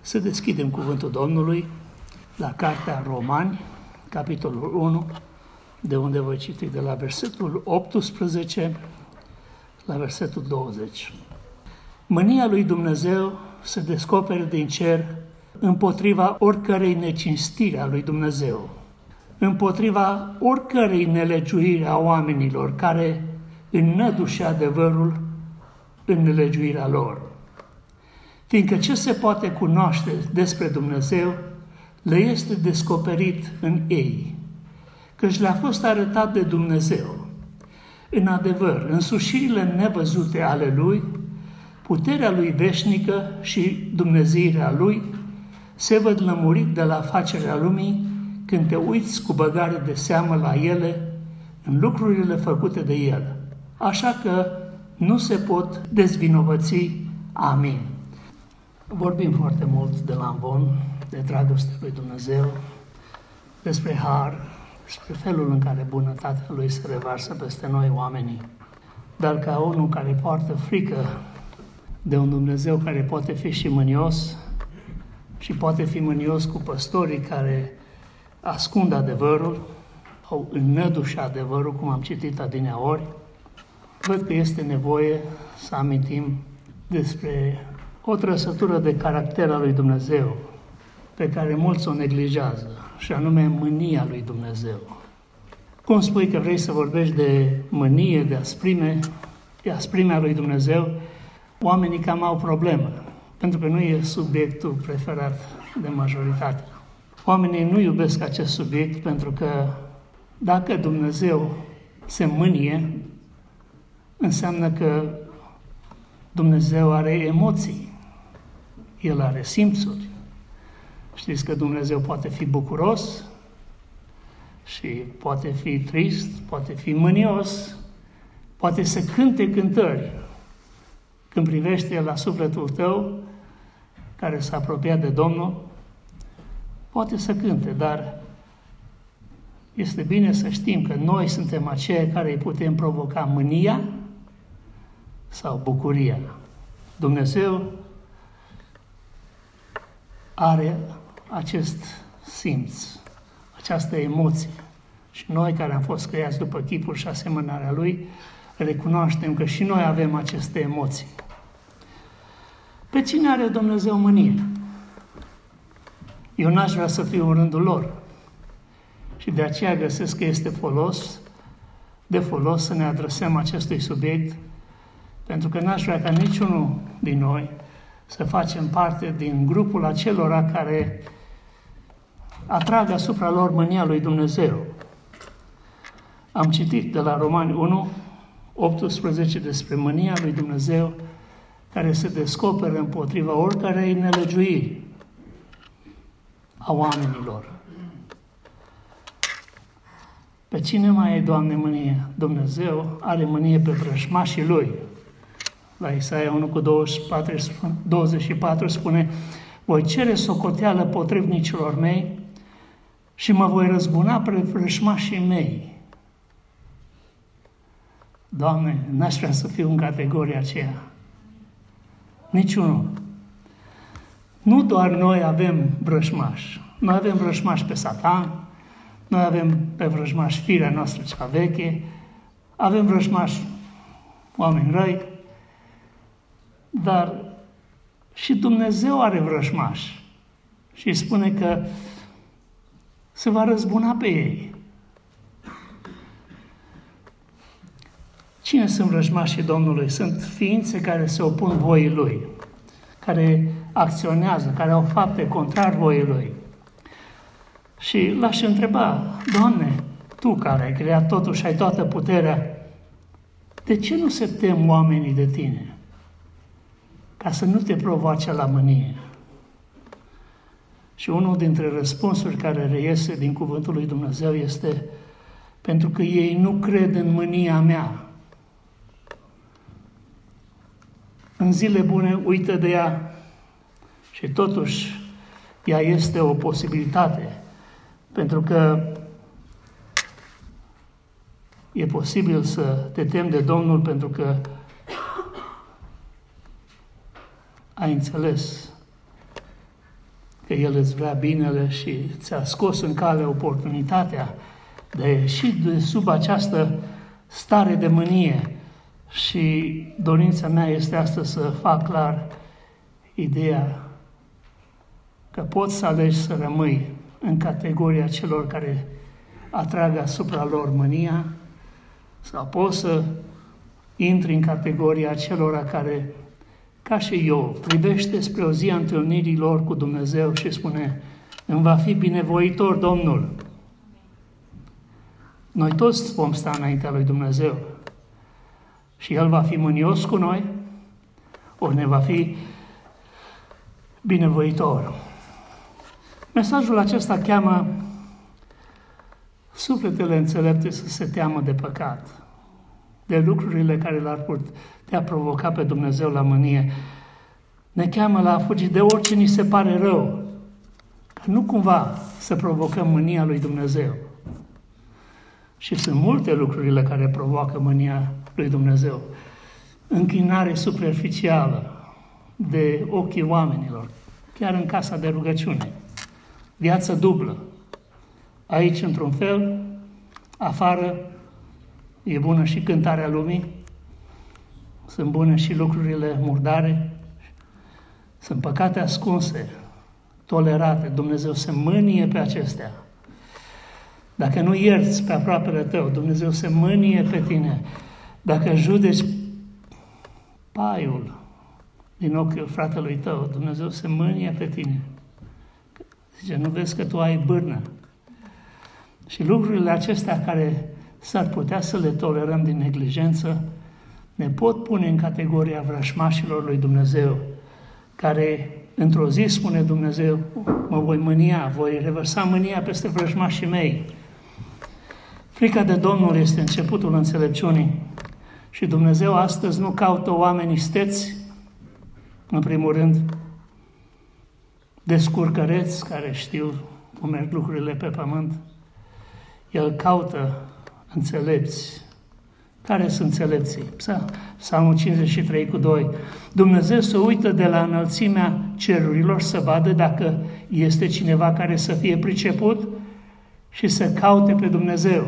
Să deschidem cuvântul Domnului la Cartea Romani, capitolul 1, de unde voi citi de la versetul 18 la versetul 20. Mânia lui Dumnezeu se descoperă din cer împotriva oricărei necinstiri a lui Dumnezeu, împotriva oricărei nelegiuiri a oamenilor care înnădușe adevărul în nelegiuirea lor. Fiindcă ce se poate cunoaște despre Dumnezeu le este descoperit în ei, căci le-a fost arătat de Dumnezeu. În adevăr, însușirile nevăzute ale Lui, puterea Lui veșnică și dumnezeirea Lui se văd lămurit de la facerea lumii când te uiți cu băgare de seamă la ele, în lucrurile făcute de El. Așa că nu se pot dezvinovăți. Amin. Vorbim foarte mult de la amvon, de dragoste lui Dumnezeu, despre har, despre felul în care bunătatea Lui se revarsă peste noi oamenii. Dar ca unul care poartă frică de un Dumnezeu care poate fi și mânios și poate fi mânios cu păstorii care ascund adevărul sau înnădușă adevărul, cum am citit adineaori, văd că este nevoie să amintim despre o trăsătură de caracter al lui Dumnezeu, pe care mulți o neglijează, și anume mânia lui Dumnezeu. Cum spui că vrei să vorbești de mânie, de asprimea lui Dumnezeu, oamenii cam au problemă, pentru că nu e subiectul preferat de majoritate. Oamenii nu iubesc acest subiect pentru că dacă Dumnezeu se mânie, înseamnă că Dumnezeu are emoții, El are simțuri. Știți că Dumnezeu poate fi bucuros și poate fi trist, poate fi mânios, poate să cânte cântări. Când privește El la sufletul tău, care s-a apropiat de Domnul, poate să cânte, dar este bine să știm că noi suntem aceia care îi putem provoca mânia sau bucuria. Dumnezeu are acest simț, această emoție. Și noi care am fost creați după chipul și asemănarea Lui, recunoaștem că și noi avem aceste emoții. Pe cine are Dumnezeu mânie? Eu n-aș vrea să fiu în rândul lor. Și de aceea găsesc că este de folos să ne adresăm acestui subiect, pentru că n-aș vrea ca niciunul din noi să facem parte din grupul acelora care atrag asupra lor mânia lui Dumnezeu. Am citit de la Romani 1, 18 despre mânia lui Dumnezeu care se descoperă împotriva oricărei nelegiuiri a oamenilor. Pe cine mai e, Doamne, mânie? Dumnezeu are mânie pe vrăjmașii Lui. La Isaia 1 cu 24 spune: voi cere socoteală potrivnicilor mei și mă voi răzbuna pe vrăjmașii mei. Doamne, n-aș vrea să fiu în categoria aceea. Niciunul. Nu doar noi avem vrăjmași. Noi avem vrăjmași pe Satan, noi avem pe vrăjmași firea noastră cea veche, avem vrăjmași oameni răi, dar și Dumnezeu are vrăjmași și spune că se va răzbuna pe ei. Cine sunt vrăjmașii Domnului? Sunt ființe care se opun voii Lui, care acționează, care au fapte contrar voii Lui. Și l-aș întreba: Doamne, Tu care ai creat totul și ai toată puterea, de ce nu se tem oamenii de Tine? Ca să nu te provoace la mânie. Și unul dintre răspunsuri care reiese din cuvântul lui Dumnezeu este: pentru că ei nu cred în mânia mea. În zile bune uită de ea și totuși ea este o posibilitate, pentru că e posibil să te temi de Domnul pentru că ai înțeles că El îți vrea binele și ți-a scos în cale oportunitatea de a ieși de sub această stare de mânie. Și dorința mea este astăzi să fac clar ideea că poți să alegi să rămâi în categoria celor care atrag asupra lor mânia sau poți să intri în categoria celor care, ca și eu, privește spre o zi a întâlnirii lor cu Dumnezeu și spune: îmi va fi binevoitor Domnul. Noi toți vom sta înaintea lui Dumnezeu și El va fi mânios cu noi, ori ne va fi binevoitor. Mesajul acesta cheamă sufletele înțelepte să se teamă de păcat, de lucrurile care l-ar putea provoca pe Dumnezeu la mânie. Ne cheamă la a fugi de orice ni se pare rău, ca nu cumva să provocăm mânia lui Dumnezeu. Și sunt multe lucrurile care provoacă mânia lui Dumnezeu. Închinare superficială de ochii oamenilor, chiar în casa de rugăciune. Viață dublă. Aici într-un fel, afară e bună și cântarea lumii, sunt bune și lucrurile murdare, sunt păcate ascunse, tolerate. Dumnezeu se mânie pe acestea. Dacă nu ierți pe aproapele tău, Dumnezeu se mânie pe tine. Dacă judeci paiul din ochiul fratelui tău, Dumnezeu se mânie pe tine. Zice, nu vezi că tu ai bârnă? Și lucrurile acestea care s-ar putea să le tolerăm din neglijență, ne pot pune în categoria vrăjmașilor lui Dumnezeu, care într-o zi spune Dumnezeu: mă voi mânia, voi revărsa mânia peste vrăjmașii mei. Frica de Domnul este începutul înțelepciunii și Dumnezeu astăzi nu caută oameni isteți, în primul rând, descurcăreți care știu cum merg lucrurile pe pământ. El caută înțelepți. Care sunt înțelepții? Psalmul 53:2. Dumnezeu se uită de la înălțimea cerurilor să vadă dacă este cineva care să fie priceput și să caute pe Dumnezeu.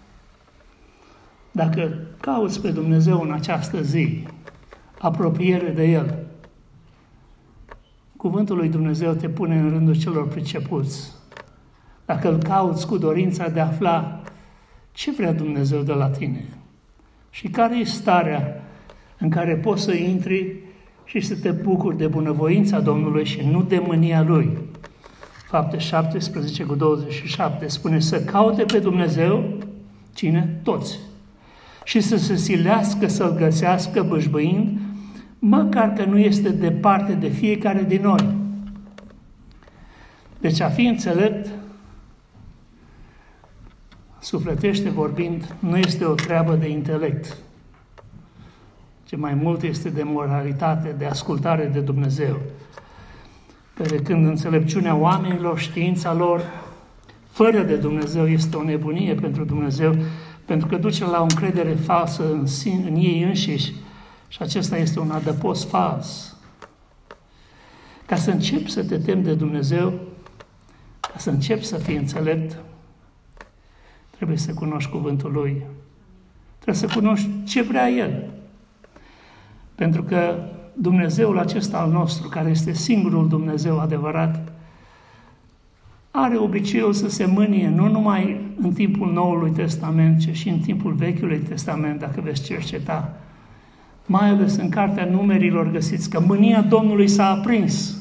Dacă cauți pe Dumnezeu în această zi, apropiere de El, cuvântul lui Dumnezeu te pune în rândul celor pricepuți. Dacă îl cauți cu dorința de a afla ce vrea Dumnezeu de la tine și care e starea în care poți să intri și să te bucuri de bunăvoința Domnului și nu de mânia Lui. Fapte 17:27 spune să caute pe Dumnezeu, cine? Toți. Și să se silească să-L găsească bâșbâind, măcar că nu este departe de fiecare din noi. Deci a fi înțelept, sufletește vorbind, nu este o treabă de intelect, ci mai mult este de moralitate, de ascultare de Dumnezeu. Pe când înțelepciunea oamenilor, știința lor, fără de Dumnezeu, este o nebunie pentru Dumnezeu, pentru că duce la o încredere falsă în ei înșiși și acesta este un adăpost fals. Ca să începi să te temi de Dumnezeu, ca să începi să fii înțelept, trebuie să cunoști cuvântul Lui. Trebuie să cunoști ce vrea El. Pentru că Dumnezeul acesta al nostru, care este singurul Dumnezeu adevărat, are obiceiul să se mânie nu numai în timpul Noului Testament, ci și în timpul Vechiului Testament, dacă veți cerceta. Mai ales în Cartea Numerilor găsiți că mânia Domnului s-a aprins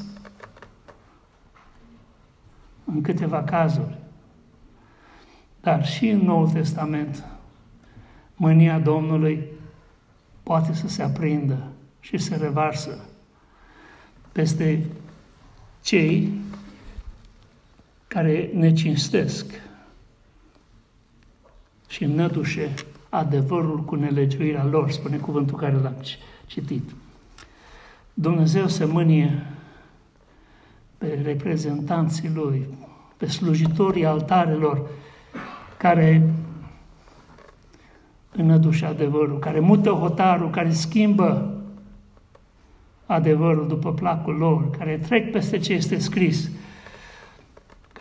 în câteva cazuri. Dar și în Noul Testament, mânia Domnului poate să se aprindă și se revarsă peste cei care ne cinstesc și nădușe adevărul cu nelegiuirea lor, spune cuvântul care l-am citit. Dumnezeu se mânie pe reprezentanții Lui, pe slujitorii altarelor care înădușe adevărul, care mută hotarul, care schimbă adevărul după placul lor, care trec peste ce este scris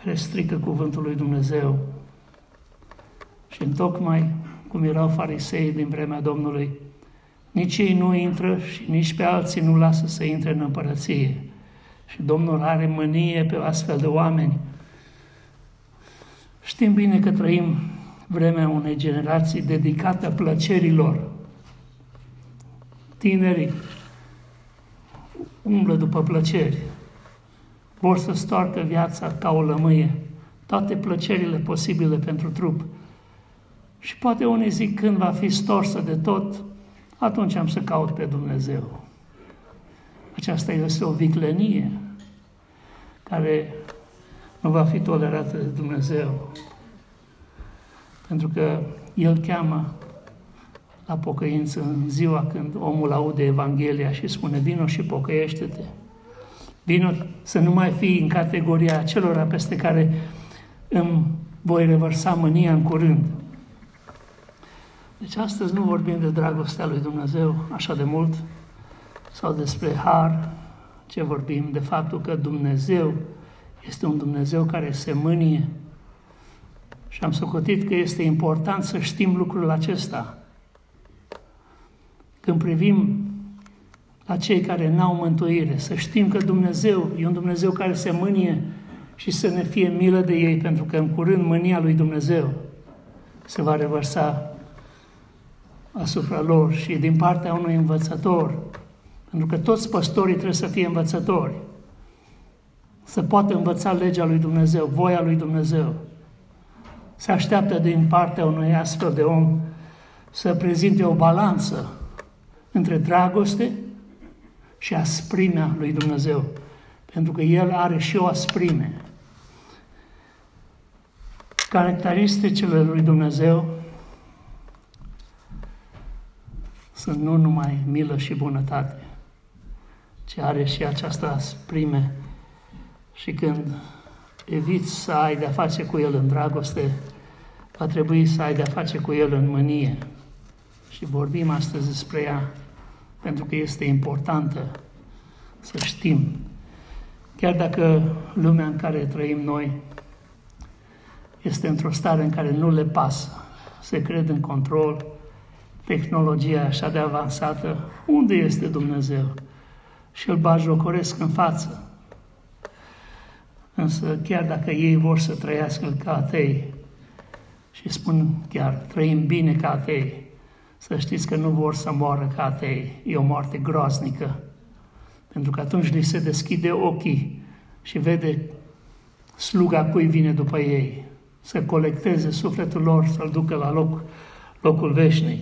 care strică cuvântul lui Dumnezeu. Și întocmai cum erau farisei din vremea Domnului, nici ei nu intră și nici pe alții nu lasă să intre în împărăție. Și Domnul are mânie pe astfel de oameni. Știm bine că trăim vremea unei generații dedicată plăcerilor. Tinerii umblă după plăceri, vor să stoarcă viața ca o lămâie, toate plăcerile posibile pentru trup. Și poate unii zic, când va fi storsă de tot, atunci am să caut pe Dumnezeu. Aceasta este o viclenie care nu va fi tolerată de Dumnezeu. Pentru că El cheamă la pocăință în ziua când omul aude Evanghelia și spune, vino și pocăiește-te. Vino să nu mai fii în categoria acelora peste care îmi voi revărsa mânia în curând. Deci astăzi nu vorbim de dragostea lui Dumnezeu așa de mult sau despre har, ce vorbim de faptul că Dumnezeu este un Dumnezeu care se mânie. Și am socotit că este important să știm lucrul acesta. Când privim la cei care n-au mântuire, să știm că Dumnezeu e un Dumnezeu care se mânie și să ne fie milă de ei, pentru că în curând mânia lui Dumnezeu se va revărsa asupra lor și din partea unui învățător, pentru că toți păstorii trebuie să fie învățători, să poată învăța legea lui Dumnezeu, voia lui Dumnezeu. Se așteaptă din partea unui astfel de om să prezinte o balanță între dragoste și asprimea lui Dumnezeu, pentru că El are și o asprime. Caracteristicile lui Dumnezeu sunt nu numai milă și bunătate, ci are și această asprime. Și când eviți să ai de-a face cu El în dragoste, va trebui să ai de-a face cu El în mânie. Și vorbim astăzi despre ea, pentru că este importantă să știm. Chiar dacă lumea în care trăim noi este într-o stare în care nu le pasă, se cred în control, tehnologia așa de avansată, unde este Dumnezeu? Și îl bajocoresc în față. Însă chiar dacă ei vor să trăiască ca atei, și spun chiar, trăim bine ca atei, să știți că nu vor să moară ca atei, e o moarte groaznică, pentru că atunci li se deschide ochii și vede sluga cui vine după ei, să colecteze sufletul lor, să-l ducă la locul veșnic.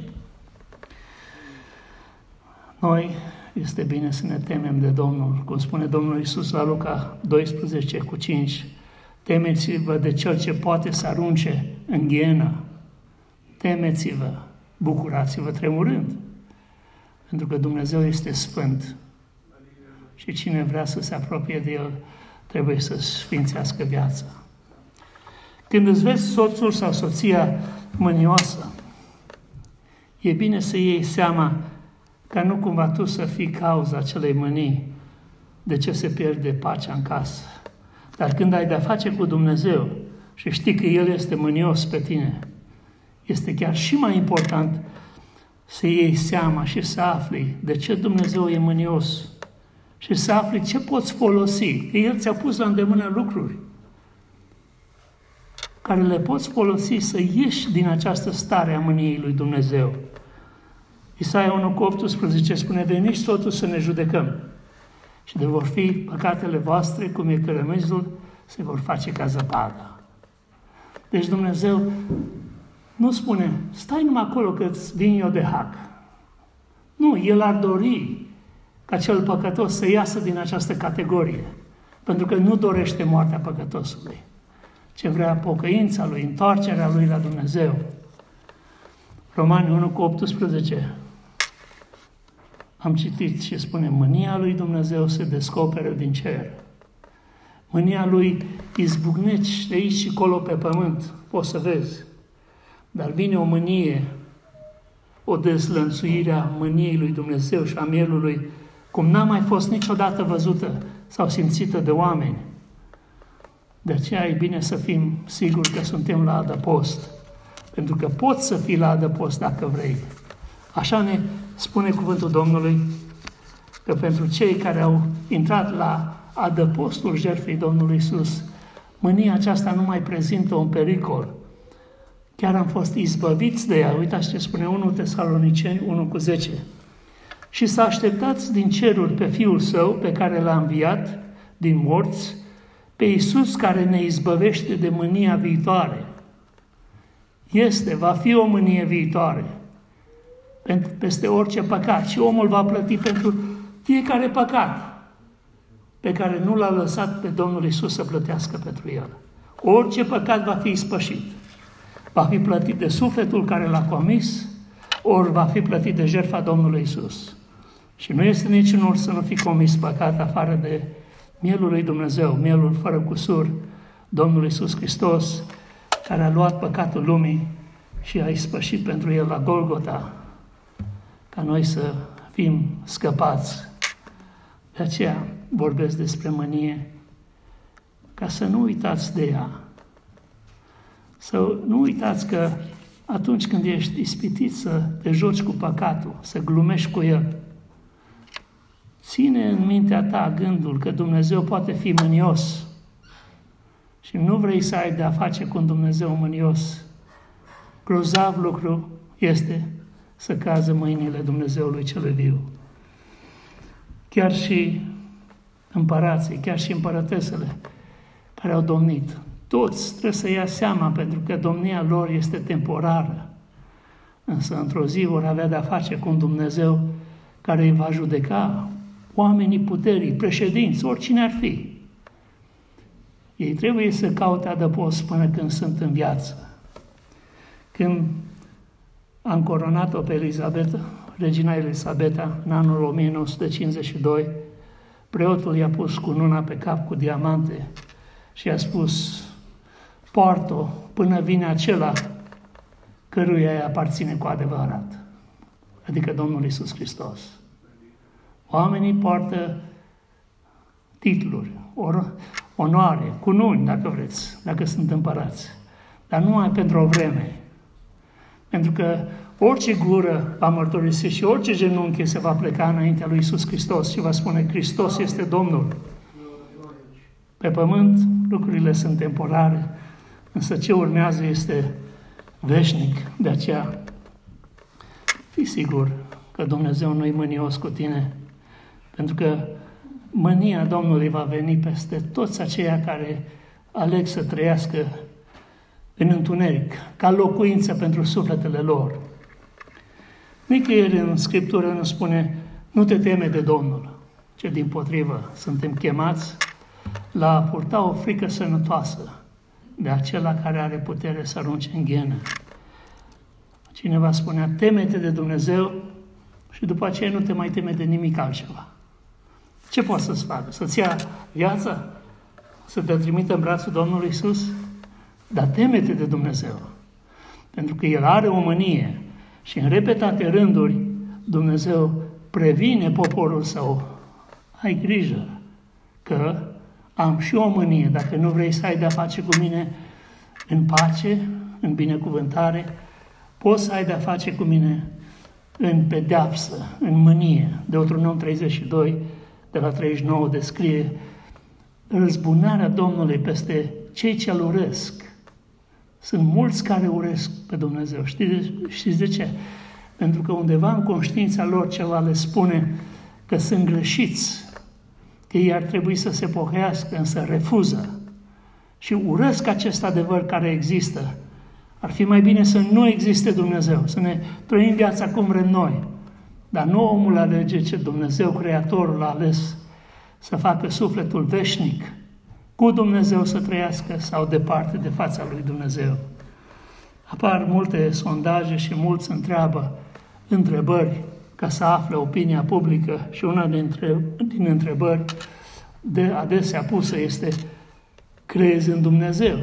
Noi este bine să ne temem de Domnul, cum spune Domnul Iisus la Luca 12:5, temeți-vă de Cel ce poate să arunce în ghienă, temeți-vă, bucurați-vă tremurând, pentru că Dumnezeu este sfânt și cine vrea să se apropie de El trebuie să sfințească viața. Când îți vezi soțul sau soția mânioasă, e bine să iei seama ca nu cumva tu să fii cauza acelei mânii, de ce se pierde pacea în casă. Dar când ai de-a face cu Dumnezeu și știi că El este mânios pe tine, este chiar și mai important să iei seama și să afli de ce Dumnezeu e mânios și să afli ce poți folosi. Că El ți-a pus la îndemână lucruri care le poți folosi să ieși din această stare a mâniei lui Dumnezeu. Isaia 1:18 spune, veniți totuși să ne judecăm și de vor fi păcatele voastre, cum e cărămizul, se vor face ca zăpada. Deci Dumnezeu nu spune, stai numai acolo că îți vin eu de hac. Nu, El ar dori ca cel păcătos să iasă din această categorie, pentru că nu dorește moartea păcătosului, ce vrea pocăința lui, întoarcerea lui la Dumnezeu. Romani 1:18 am citit și spune, mânia lui Dumnezeu se descoperă din cer. Mânia lui izbucnește aici și colo pe pământ, poți să vezi. Dar vine o mânie, o dezlănțuire a mâniei lui Dumnezeu și a mielului, cum n-a mai fost niciodată văzută sau simțită de oameni. De aceea e bine să fim siguri că suntem la adăpost. Pentru că poți să fii la adăpost dacă vrei. Așa ne spune cuvântul Domnului că pentru cei care au intrat la adăpostul jertfei Domnului Iisus, mânia aceasta nu mai prezintă un pericol. Chiar am fost izbăviți de ea. Uitați ce spune 1 Tesaloniceni 1:10. Și să așteptați din ceruri pe Fiul Său, pe care L-a înviat din morți, pe Iisus care ne izbăvește de mânia viitoare. Va fi o mânie viitoare peste orice păcat și omul va plăti pentru fiecare păcat pe care nu l-a lăsat pe Domnul Iisus să plătească pentru el. Orice păcat va fi ispășit. Va fi plătit de sufletul care l-a comis, ori va fi plătit de jertfa Domnului Iisus. Și nu este niciunul să nu fi comis păcat afară de mielul lui Dumnezeu, mielul fără cusur, Domnul Iisus Hristos, care a luat păcatul lumii și a ispășit pentru el la Golgota, ca noi să fim scăpați. De aceea vorbesc despre mânie, ca să nu uitați de ea. Să nu uitați că atunci când ești ispitit să te joci cu păcatul, să glumești cu el, ține în mintea ta gândul că Dumnezeu poate fi mânios și nu vrei să ai de-a face cu un Dumnezeu mânios. Grozav lucru este să cază mâinile Dumnezeului cel viu. Chiar și împărații, chiar și împărătesele care au domnit, toți trebuie să ia seama, pentru că domnia lor este temporară. Însă într-o zi vor avea de-a face cu un Dumnezeu care îi va judeca, oamenii puterii, președinți, oricine ar fi. Ei trebuie să caute adăpost până când sunt în viață. Când am coronat-o pe Elisabeta, regina Elisabeta, în anul 1952, preotul i-a pus cununa pe cap cu diamante și i-a spus: poartă-o până vine acela căruia îi aparține cu adevărat, adică Domnul Iisus Hristos. Oamenii poartă titluri, onoare, cununi, dacă vreți, dacă sunt împărați, dar numai pentru o vreme. Pentru că orice gură va mărturisi și orice genunchi se va pleca înaintea lui Iisus Hristos și va spune: Hristos este Domnul. Pe pământ lucrurile sunt temporare, însă ce urmează este veșnic. De aceea, fii sigur că Dumnezeu nu-i mânios cu tine, pentru că mânia Domnului va veni peste toți aceia care aleg să trăiască în întuneric, ca locuință pentru sufletele lor. Nicăieri în Scriptură nu spune: nu te teme de Domnul, ci dimpotrivă suntem chemați la a purta o frică sănătoasă de acela care are putere să arunce în ghenă. Cineva spunea: teme-te de Dumnezeu și după aceea nu te mai teme de nimic altceva. Ce poți să-ți facă? Să-ți ia viața? Să te trimită în brațul Domnului Iisus? Dar teme-te de Dumnezeu, pentru că El are o mânie și în repetate rânduri Dumnezeu previne poporul Său: ai grijă că am și o mânie, dacă nu vrei să ai de-a face cu mine în pace, în binecuvântare, poți să ai de-a face cu mine în pedeapsă, în mânie. Deuteronom 32, de la 39, descrie răzbunarea Domnului peste cei ce-L urăsc. Sunt mulți care urăsc pe Dumnezeu. Știți de ce? Pentru că undeva în conștiința lor ceva le spune că sunt greșiți, că ei ar trebui să se pocăiască, însă refuză. Și urăsc acest adevăr care există. Ar fi mai bine să nu existe Dumnezeu, să ne trăim viața cum vrem noi. Dar nu omul alege, ce Dumnezeu, Creatorul, a ales să facă sufletul veșnic, cu Dumnezeu să trăiască sau departe de fața lui Dumnezeu. Apar multe sondaje și mulți întreabă întrebări ca să afle opinia publică și una din întrebări de adesea pusă este: crezi în Dumnezeu?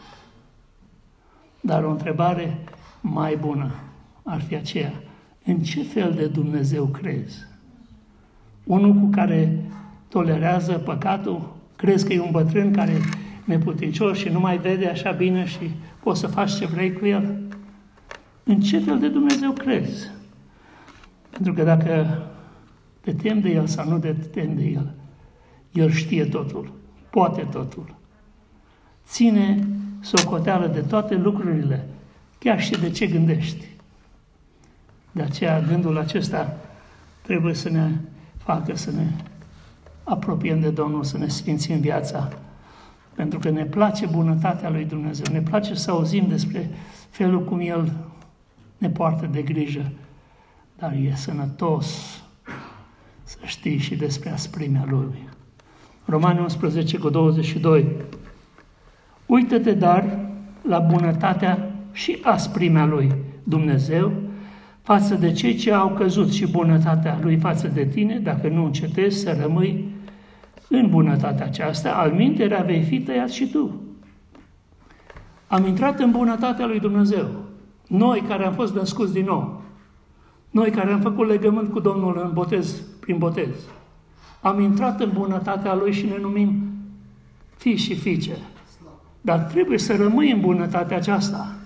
Dar o întrebare mai bună ar fi aceea: în ce fel de Dumnezeu crezi? Unul cu care tolerează păcatul? Crezi că e un bătrân care neputincios și nu mai vede așa bine și poți să faci ce vrei cu el? În ce fel de Dumnezeu crezi? Pentru că dacă te temi de El sau nu te temi de El, El știe totul, poate totul. Ține socoteală de toate lucrurile, chiar și de ce gândești. De aceea gândul acesta trebuie să ne facă să ne apropiem de Domnul, să ne sfințim viața, pentru că ne place bunătatea lui Dumnezeu, ne place să auzim despre felul cum El ne poartă de grijă, dar e sănătos să știi și despre asprimea Lui. Romani 11:22. Uită-te dar la bunătatea și asprimea Lui Dumnezeu față de cei ce au căzut și bunătatea Lui față de tine, dacă nu încetezi să rămâi în bunătatea aceasta, alminterea vei fi tăiat și tu. Am intrat în bunătatea lui Dumnezeu. Noi care am fost născuți din nou, noi care am făcut legământ cu Domnul în botez, prin botez, am intrat în bunătatea Lui și ne numim fii și fiice. Dar trebuie să rămâi în bunătatea aceasta.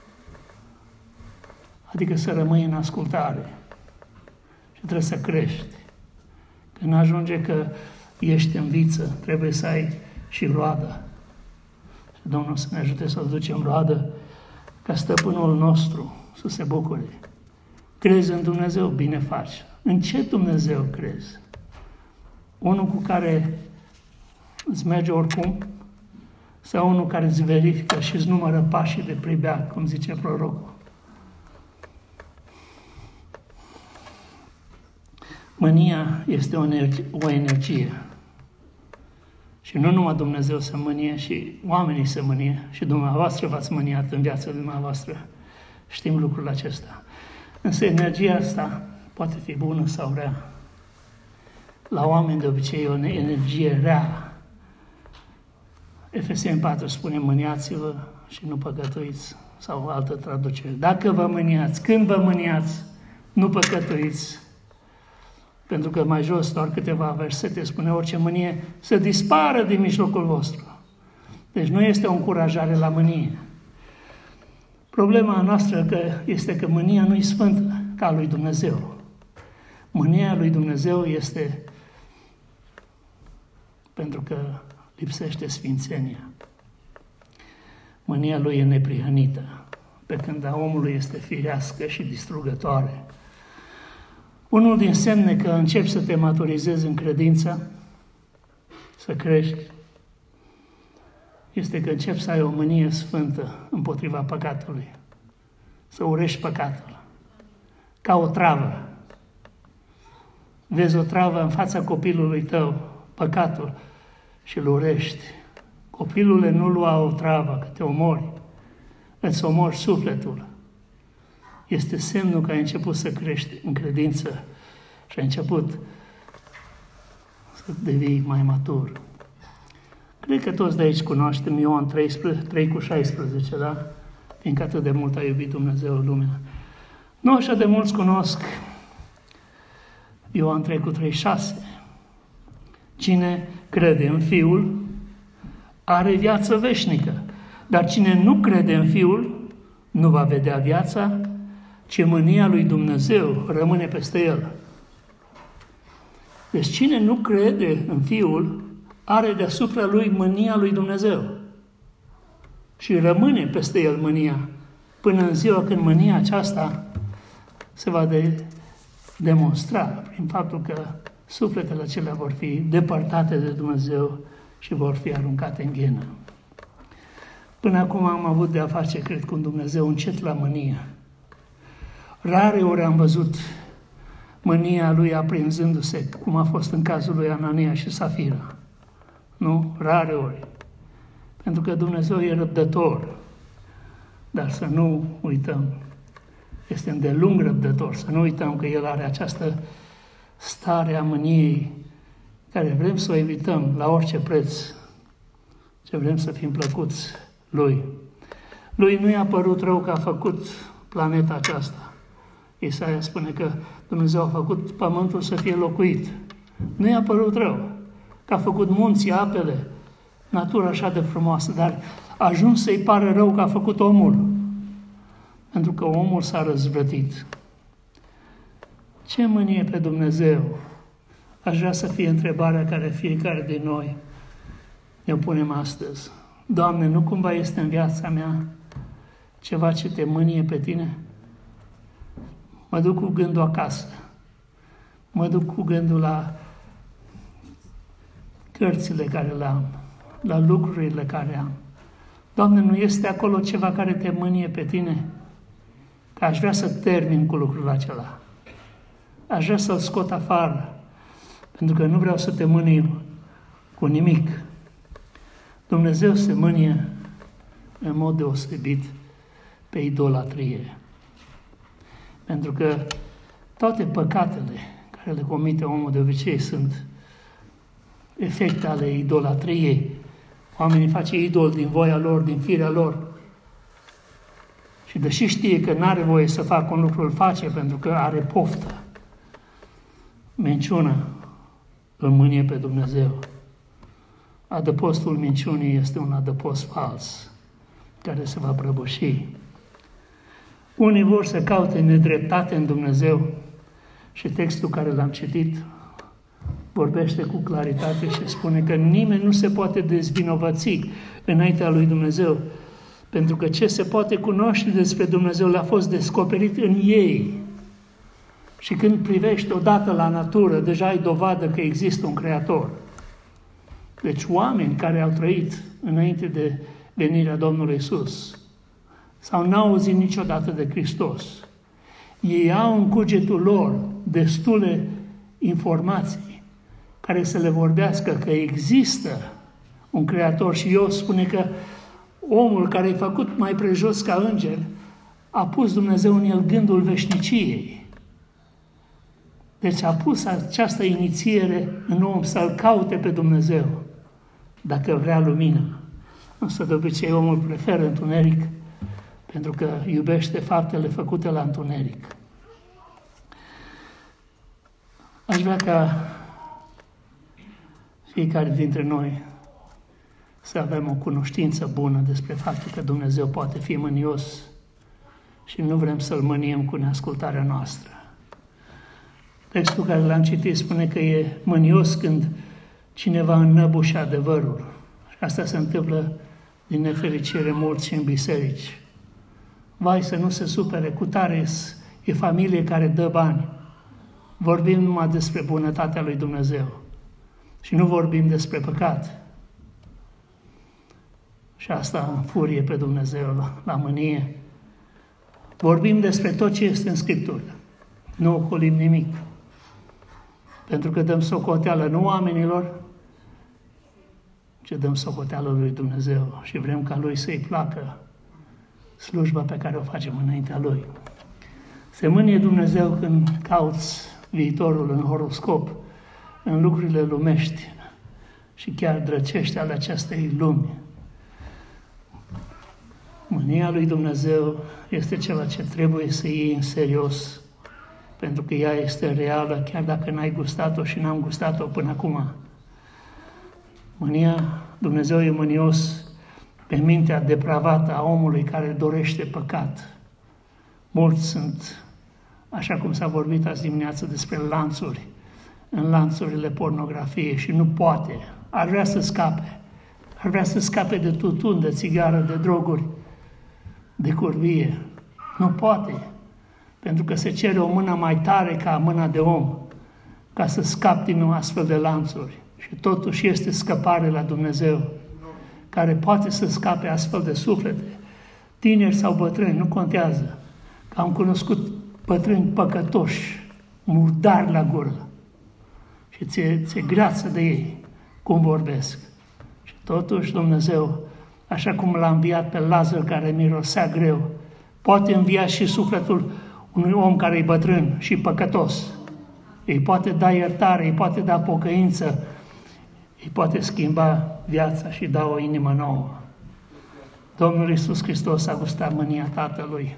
Adică să rămâi în ascultare. Și trebuie să crești. Când ajunge că ești în viță, trebuie să ai și roadă. Și Domnul să ne ajute să ducem roadă ca stăpânul nostru să se bucure. Crezi în Dumnezeu, bine faci. În ce Dumnezeu crezi? Unul cu care îți merge oricum? Sau unul care îți verifică și îți numără pașii de pribeac, cum zice prorocul? Mânia este o energie. Și nu numai Dumnezeu se mânie, și oamenii se mânie, și dumneavoastră v-ați mâniat în viața dumneavoastră. Știm lucrul acesta. Însă energia asta poate fi bună sau rea. La oameni de obicei e o energie rea. Efeseni 4 spune: mâniați-vă și nu păcătuiți, sau altă traducere. Dacă vă mâniați, când vă mâniați, nu păcătuiți. Pentru că mai jos, doar câteva versete, spune: orice mânie să dispară din mijlocul vostru. Deci nu este o încurajare la mânie. Problema noastră este că mânia nu-i sfântă ca a lui Dumnezeu. Mânia lui Dumnezeu este pentru că lipsește sfințenia. Mânia lui e neprihănită, pe când a omului este firească și distrugătoare. Unul din semne că începi să te maturizezi în credință, să crești, este că începi să ai o mânie sfântă împotriva păcatului. Să urești păcatul. Ca o travă. Vezi o travă în fața copilului tău, păcatul, și îl urești. Copilule, nu lua o travă, că te omori. Îți omori sufletul. Este semnul că ai început să crești în credință și ai început să devii mai matur. Cred că toți de aici cunoaștem Ioan 3:16, da? Fiindcă atât de mult a iubit Dumnezeu lumea. Nu așa de mulți cunosc Ioan 3:36. Cine crede în Fiul are viață veșnică, dar cine nu crede în Fiul nu va vedea viața, ci mânia lui Dumnezeu rămâne peste el. Deci cine nu crede în Fiul are deasupra lui mânia lui Dumnezeu și rămâne peste el mânia până în ziua când mânia aceasta se va demonstra prin faptul că sufletele acelea vor fi depărtate de Dumnezeu și vor fi aruncate în ghenă. Până acum am avut de a face, cred, cu un Dumnezeu încet la mânie. Rare ori am văzut mânia lui aprinzându-se, cum a fost în cazul lui Anania și Safira. Nu? Rare ori. Pentru că Dumnezeu e răbdător. Dar să nu uităm, este îndelung răbdător, să nu uităm că El are această stare a mâniei care vrem să o evităm la orice preț, ce vrem să fim plăcuți Lui. Lui nu i-a părut rău că a făcut planeta aceasta. Isaia spune că Dumnezeu a făcut pământul să fie locuit. Nu i-a părut rău că a făcut munții, apele, natură așa de frumoasă, dar a ajuns să-i pară rău că a făcut omul, pentru că omul s-a răzvrătit. Ce mânie pe Dumnezeu? Aș vrea să fie întrebarea care fiecare din noi ne punem astăzi. Doamne, nu cumva este în viața mea ceva ce te mânie pe tine? Mă duc cu gândul acasă. Mă duc cu gândul la cărțile care le am, la lucrurile care am. Doamne, nu este acolo ceva care te mânie pe tine? Că aș vrea să termin cu lucrul acela. Aș vrea să-l scot afară, pentru că nu vreau să te mâni cu nimic. Dumnezeu se mânie în mod deosebit pe idolatrie. Pentru că toate păcatele care le comite omul de obicei sunt efecte ale idolatriei. Oamenii face idol din voia lor, din firea lor. Și deși știe că n-are voie să facă un lucru, îl face pentru că are poftă. Minciuna îl mânie pe Dumnezeu. Adăpostul minciunii este un adăpost fals, care se va prăbuși. Unii vor să caute nedreptate în Dumnezeu și textul care l-am citit vorbește cu claritate și spune că nimeni nu se poate dezvinovăți înaintea lui Dumnezeu, pentru că ce se poate cunoaște despre Dumnezeu le-a fost descoperit în ei. Și când privești odată la natură, deja ai dovadă că există un Creator. Deci oameni care au trăit înainte de venirea Domnului Iisus sau n-au auzit niciodată de Hristos, ei au în cugetul lor destule informații care să le vorbească că există un Creator. Și eu spune că omul care e făcut mai prejos ca înger a pus Dumnezeu în el gândul veșniciei. Deci a pus această inițiere în om să-L caute pe Dumnezeu, dacă vrea lumină. Însă de obicei omul preferă întuneric, pentru că iubește faptele făcute la întuneric. Aș vrea ca fiecare dintre noi să avem o cunoștință bună despre faptul că Dumnezeu poate fi mânios și nu vrem să-L mâniem cu neascultarea noastră. Textul care l-am citit spune că e mânios când cineva înnăbușe adevărul. Și asta se întâmplă din nefericire mulți și în biserici. Vai să nu se supere, cu tare e familie care dă bani. Vorbim numai despre bunătatea lui Dumnezeu și nu vorbim despre păcat. Și asta înfurie pe Dumnezeu la mânie. Vorbim despre tot ce este în Scriptură. Nu ocolim nimic. Pentru că dăm socoteală nu oamenilor, ci dăm socoteală lui Dumnezeu și vrem ca Lui să-i placă slujba pe care o facem înaintea Lui. Se mânie Dumnezeu când cauți viitorul în horoscop, în lucrurile lumești și chiar drăcești ale acestei lumi. Mânia lui Dumnezeu este ceva ce trebuie să iei în serios, pentru că ea este reală, chiar dacă n-ai gustat-o și n-am gustat-o până acum. Mânia, Dumnezeu e mânios pe mintea depravată a omului care dorește păcat. Mulți sunt, așa cum s-a vorbit azi dimineață despre lanțuri, în lanțurile pornografiei și nu poate. Ar vrea să scape. Ar vrea să scape de tutun, de țigară, de droguri, de curvie. Nu poate. Pentru că se cere o mână mai tare ca mâna de om, ca să scapi din astfel de lanțuri. Și totuși este scăpare la Dumnezeu, care poate să scape astfel de suflete, tineri sau bătrâni, nu contează. Că am cunoscut bătrâni păcătoși, murdari la gură. Și ți-e greață de ei, cum vorbesc. Și totuși Dumnezeu, așa cum l-a înviat pe Lazar care mirosea greu, poate învia și sufletul unui om care e bătrân și păcătos. Îi poate da iertare, îi poate da pocăință, îi poate schimba viața și da o inimă nouă. Domnul Iisus Hristos a gustat mânia Tatălui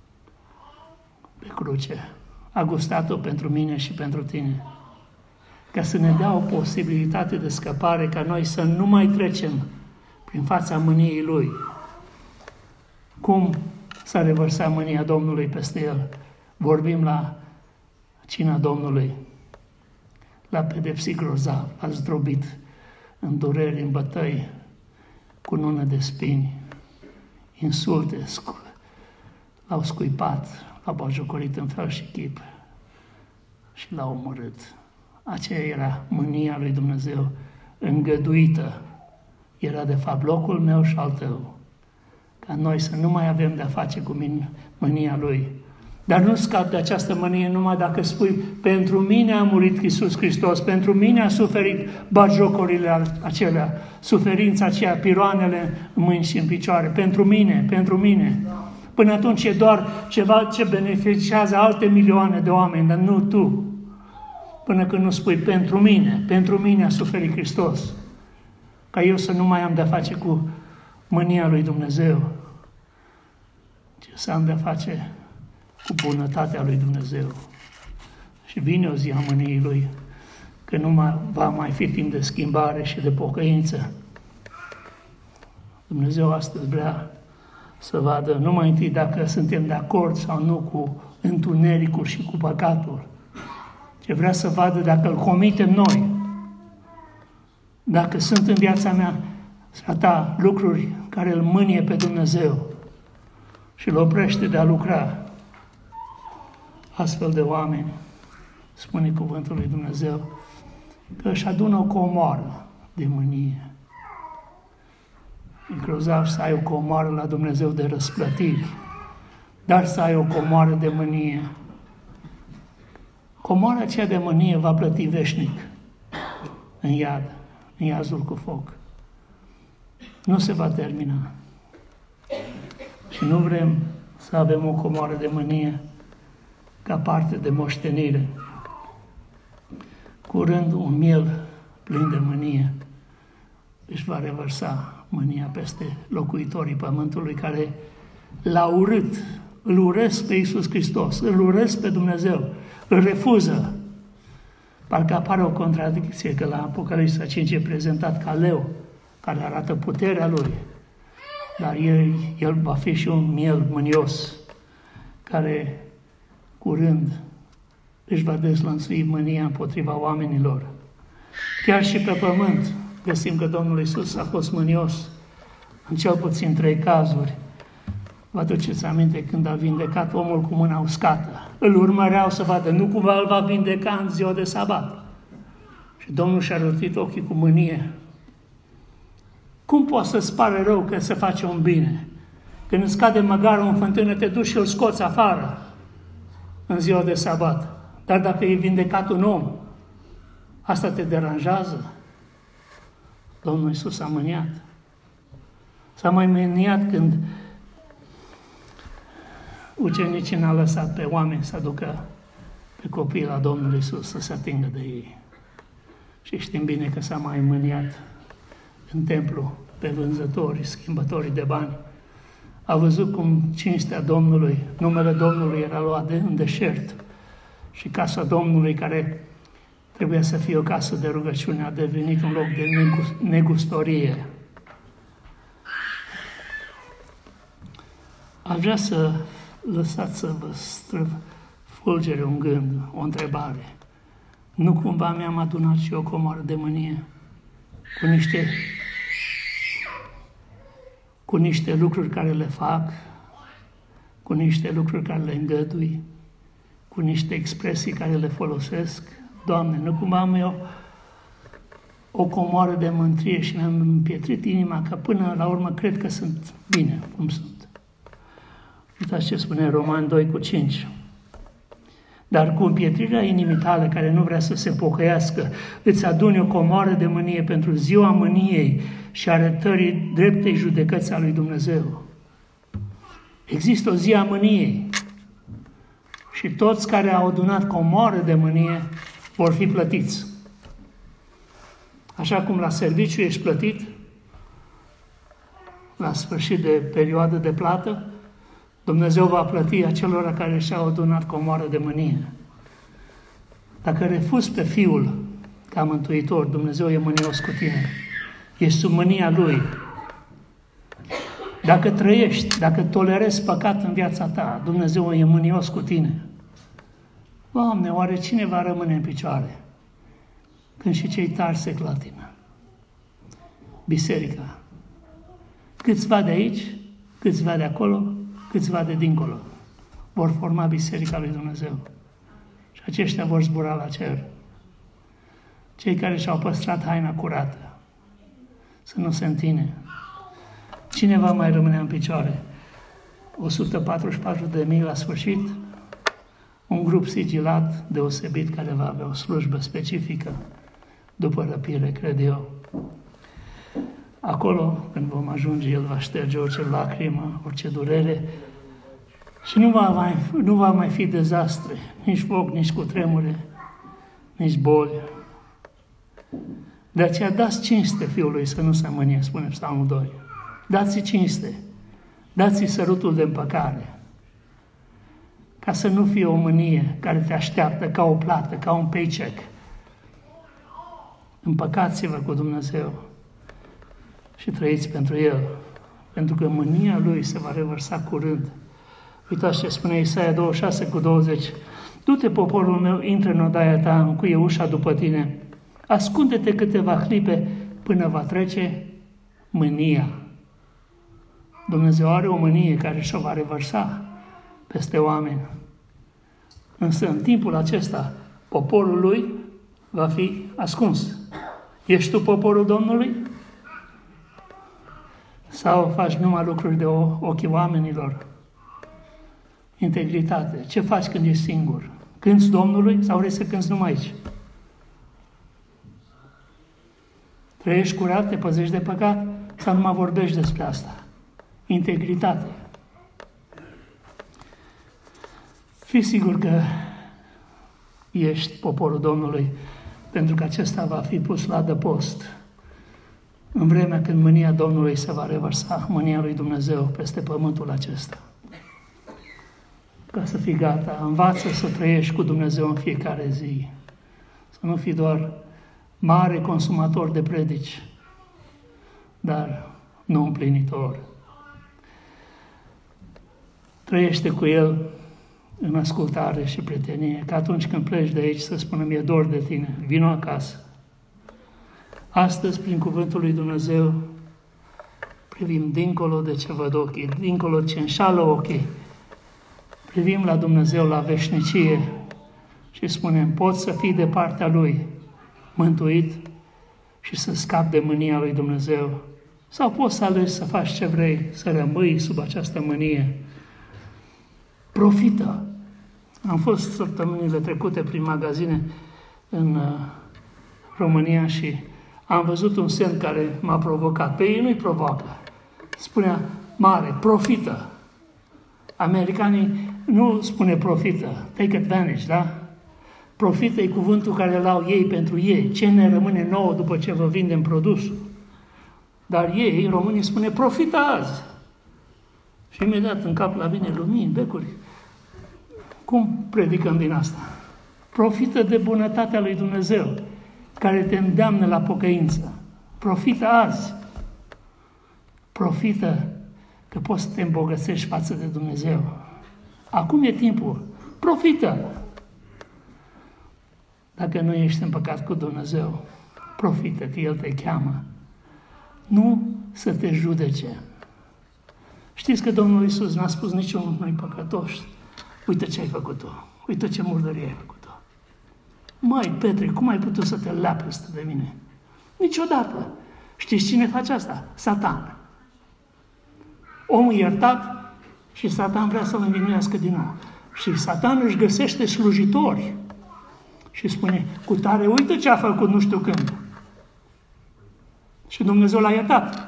pe cruce. A gustat-o pentru mine și pentru tine. ca să ne dea o posibilitate de scăpare, ca noi să nu mai trecem prin fața mâniei Lui. Cum s-a revărsat mânia Domnului peste El? Vorbim la cina Domnului. L-a pedepsit grozav, l-a zdrobit în dureri, în bătăi, cu nună de spini, insulte, l-au scuipat, l-au batjocorit în fel și chip și l-au omorât. Aceea era mânia lui Dumnezeu îngăduită. Era de fapt locul meu și al tău. Ca noi să nu mai avem de-a face cu mânia Lui. Dar nu scap de această mânie numai dacă spui: pentru mine a murit Iisus Hristos, pentru mine a suferit batjocorile acelea, suferința aceea, piroanele în mâini și în picioare, pentru mine, pentru mine. Până atunci e doar ceva ce beneficiază alte milioane de oameni, dar nu tu. Până când nu spui: pentru mine a suferit Hristos, ca eu să nu mai am de-a face cu mânia lui Dumnezeu, ci să am de-a face cu bunătatea lui Dumnezeu. Și vine o zi a mâniei Lui, că nu va mai fi timp de schimbare și de pocăință. Dumnezeu astăzi vrea să vadă numai întâi dacă suntem de acord sau nu cu întunericul și cu păcatul, ci vrea să vadă dacă îl comitem noi. Dacă sunt în viața mea a ta lucruri care îl mânie pe Dumnezeu și îl oprește de a lucra. Astfel de oameni, spune cuvântul lui Dumnezeu, că își adună o comoară de mânie. E grozav să ai o comoară la Dumnezeu de răsplătiri, dar să ai o comoară de mânie. Comoara aceea de mânie va plăti veșnic în iad, în iazul cu foc. Nu se va termina. Și nu vrem să avem o comoară de mânie ca parte de moștenire. Curând un miel plin de mânie își va revărsa mânia peste locuitorii pământului care l-au urât, îl urăsc pe Iisus Hristos, îl urăsc pe Dumnezeu, îl refuză. Parcă apare o contradicție că la Apocalipsa 5 e prezentat ca leu, care arată puterea lui, dar el va fi și un miel mânios, care curând își va dezlănțui mânia împotriva oamenilor. Chiar și pe pământ găsim că Domnul Iisus a fost mânios în cel puțin 3 cazuri. Vă aduceți aminte când a vindecat omul cu mâna uscată? Îl urmăreau să vadă, nu cumva îl va vindeca în ziua de sabat. Și Domnul și-a rotit ochii cu mânie. Cum poți să-ți pare rău că se face un bine? Când îți cade măgarul în fântână, te duci și îl scoți afară în ziua de sabat. Dar dacă e vindecat un om, asta te deranjează? Domnul Iisus a mâniat. S-a mai mâniat când ucenicii n-a lăsat pe oameni să aducă pe copii la Domnul Iisus să se atingă de ei. Și știm bine că s-a mai mâniat în templu pe vânzătorii, schimbătorii de bani. A văzut cum cinstea Domnului, numele Domnului era luat în deșert și casa Domnului, care trebuia să fie o casă de rugăciune, a devenit un loc de negustorie. Aș vrea să lăsați să vă fulgere un gând, o întrebare. Nu cumva mi-am adunat și o comoară de mânie cu niște lucruri care le fac, cu niște lucruri care le îngădui, cu niște expresii care le folosesc? Doamne, nu cumva am eu o comoară de mântrie și mi-am împietrit inima că până la urmă cred că sunt bine cum sunt. Uitați ce spune Romani 2:5. Dar cu împietrirea inimii tale, care nu vrea să se pocăiască, îți aduni o comoară de mânie pentru ziua mâniei și arătării dreptei judecăți a lui Dumnezeu. Există o zi a mâniei și toți care au adunat comoară de mânie vor fi plătiți. Așa cum la serviciu ești plătit, la sfârșit de perioadă de plată, Dumnezeu va plăti acelora care și-au adunat comoară de mânie. Dacă refuzi pe Fiul ca mântuitor. Dumnezeu e mânios cu tine. Ești sub mânia Lui. Dacă trăiești, dacă tolerezi păcat în viața ta, Dumnezeu e mânios cu tine. Doamne, oare cine va rămâne în picioare când și cei tari se clatină? Biserica. Câțiva de aici, câțiva de acolo, câțiva de dincolo vor forma Biserica lui Dumnezeu. Și aceștia vor zbura la cer. Cei care și-au păstrat haina curată, să nu se întine. Cine va mai rămâne în picioare? 144.000 la sfârșit? Un grup sigilat, deosebit, care va avea o slujbă specifică după răpire, cred eu. Acolo, când vom ajunge, El va șterge orice lacrimă, orice durere și nu va mai fi dezastre, nici foc, nici cutremure, nici boli. De aceea dați cinste Fiului să nu se mânie, spune Psalmul 2. Dați-i cinste, dați-i sărutul de împăcare, ca să nu fie o mânie care te așteaptă ca o plată, ca un paycheck. Împăcați-vă cu Dumnezeu și trăiți pentru El, pentru că mânia Lui se va revărsa curând. Uitați ce spune Isaia 26:20. Du-te, poporul meu, intră în odaia ta, încuie ușa după tine, ascunde-te câteva clipe până va trece mânia. Dumnezeu are o mânie care și-o va revărsa peste oameni. Însă în timpul acesta, poporul Lui va fi ascuns. Ești tu poporul Domnului? Sau faci numai lucruri de ochii oamenilor? Integritate. Ce faci când ești singur? Cânți Domnului sau vrei să cânți numai aici? Trăiești curat, te păzești de păcat sau numai vorbești despre asta? Integritate. Fii sigur că ești poporul Domnului, pentru că acesta va fi pus la adăpost în vremea când mânia Domnului se va revărsa, mânia lui Dumnezeu peste pământul acesta. Ca să fii gata, învață să trăiești cu Dumnezeu în fiecare zi. Să nu fii doar mare consumator de predici, dar nu împlinitor. Trăiește cu El în ascultare și prietenie, că atunci când pleci de aici să spună, mi-e dor de tine, vino acasă. Astăzi, prin cuvântul lui Dumnezeu, privim dincolo de ce văd ochii, dincolo de ce înșală ochii. Privim la Dumnezeu, la veșnicie și spunem, poți să fii de partea Lui, mântuit și să scapi de mânia lui Dumnezeu. Sau poți să alegi să faci ce vrei, să rămâi sub această mânie. Profită! Am fost săptămânile trecute prin magazine în România și am văzut un semn care m-a provocat. Pe ei nu-i provoacă. Spunea mare, profită. Americanii nu spune profită, take advantage, da? Profită e cuvântul care îl au ei pentru ei. Ce ne rămâne nouă după ce vă vindem produsul? Dar ei, românii, spune profită azi. Și imediat în cap la vine lumini, becuri. Cum predicăm din asta? Profită de bunătatea lui Dumnezeu, care te îndeamnă la pocăință. Profită azi. Profită că poți să te îmbogățești față de Dumnezeu. Acum e timpul. Profită! Dacă nu ești împăcat cu Dumnezeu, profită că El te cheamă. Nu să te judece. Știți că Domnul Iisus n-a spus niciunui păcătos, uite ce ai făcut tu, uite ce murdărie ai făcut tu. Măi, Petre, cum ai putut să te leapăți de mine? Niciodată. Știți cine face asta? Satan. Omul iertat și Satan vrea să-l învinuiască din nou. Și Satan își găsește slujitori și spune, cu tare, uite ce a făcut nu știu când. Și Dumnezeu l-a iertat.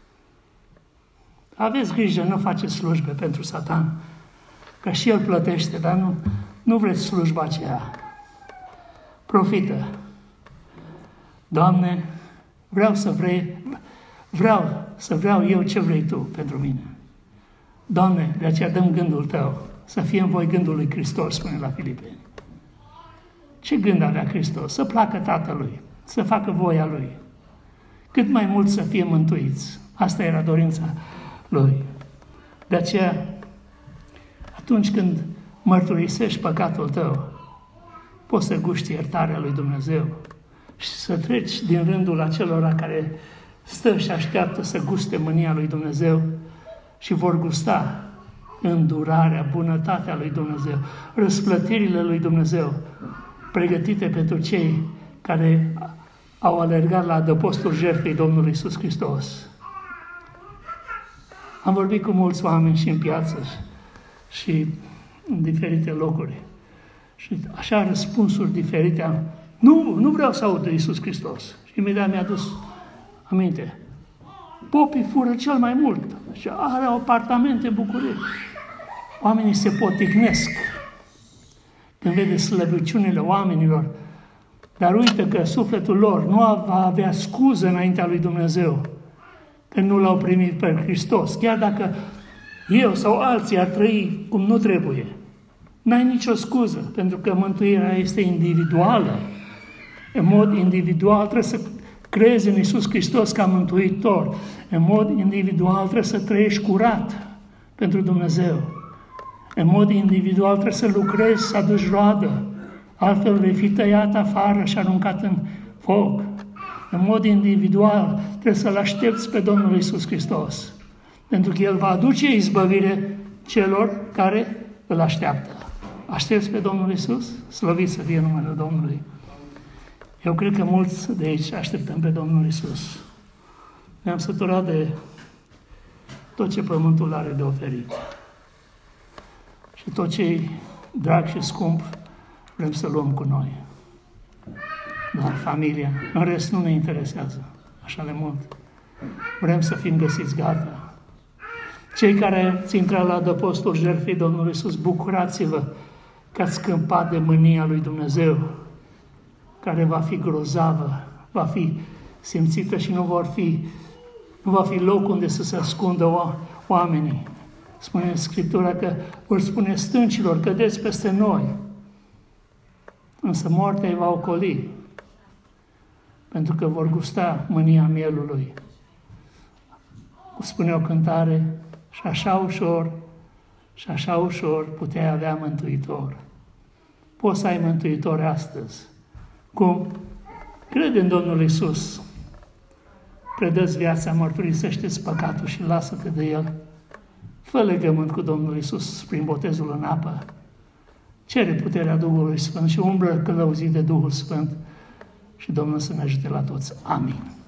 Aveți grijă, nu faceți slujbe pentru Satan, că și el plătește, dar nu vreți slujba aceea. Profită. Doamne, vreau să vreau eu ce vrei Tu pentru mine. Doamne, de aceea dăm gândul Tău, să fie în voi gândul lui Hristos, spune la Filipeni. Ce gând avea Hristos? Să placă Tatălui. să facă voia Lui. Cât mai mult să fie mântuiți. Asta era dorința Lui. De aceea, atunci când mărturisești păcatul tău, poți să guști iertarea lui Dumnezeu și să treci din rândul acelora care stă și așteaptă să guste mânia lui Dumnezeu și vor gusta îndurarea, bunătatea lui Dumnezeu, răsplătirile lui Dumnezeu, pregătite pentru cei care au alergat la adăpostul jertfei Domnului Iisus Hristos. Am vorbit cu mulți oameni și în piață și în diferite locuri. Și așa răspunsuri diferite am. Nu vreau să aud de Iisus Hristos. Și imediat mi-a adus aminte. Popii fură cel mai mult. Și are apartamente în București. Oamenii se poticnesc când vede slăbiciunile oamenilor. Dar uită că sufletul lor nu va avea scuză înaintea lui Dumnezeu că nu l-au primit pe Hristos. Chiar dacă eu sau alții ar trăi cum nu trebuie. N-ai nicio scuză, pentru că mântuirea este individuală. În mod individual trebuie să crezi în Iisus Hristos ca mântuitor. În mod individual trebuie să trăiești curat pentru Dumnezeu. În mod individual trebuie să lucrezi, să aduci roadă. Altfel vei fi tăiat afară și aruncat în foc. În mod individual trebuie să-L aștepți pe Domnul Iisus Hristos. Pentru că El va aduce izbăvire celor care Îl așteaptă. Aștepți pe Domnul Iisus? Slăvit să fie numele Domnului. Eu cred că mulți de aici așteptăm pe Domnul Iisus. Ne-am săturat de tot ce pământul are de oferit. Și tot ce e drag și scump vrem să luăm cu noi. Dar familia, în rest nu ne interesează așa de mult. Vrem să fim găsiți gata. Cei care ați intrat la adăpostul jertfei Domnului Iisus, bucurați-vă că ați scăpat de mânia lui Dumnezeu, care va fi grozavă, va fi simțită și nu va fi loc unde să se ascundă oamenii. Spune în Scriptura că vor spune stâncilor, cădeți peste noi. Însă moartea îi va ocoli, pentru că vor gusta mânia mielului. Spune o cântare, și așa ușor puteai avea mântuitor. Poți să ai mântuitor astăzi. Cum? Crede în Domnul Iisus. Predă-ți viața, mărturisește-ți păcatul și lasă-te de El. Fă legământ cu Domnul Iisus prin botezul în apă. Cere puterea Duhului Sfânt și umblă călăuzit de Duhul Sfânt și Domnul să ne ajute la toți. Amin.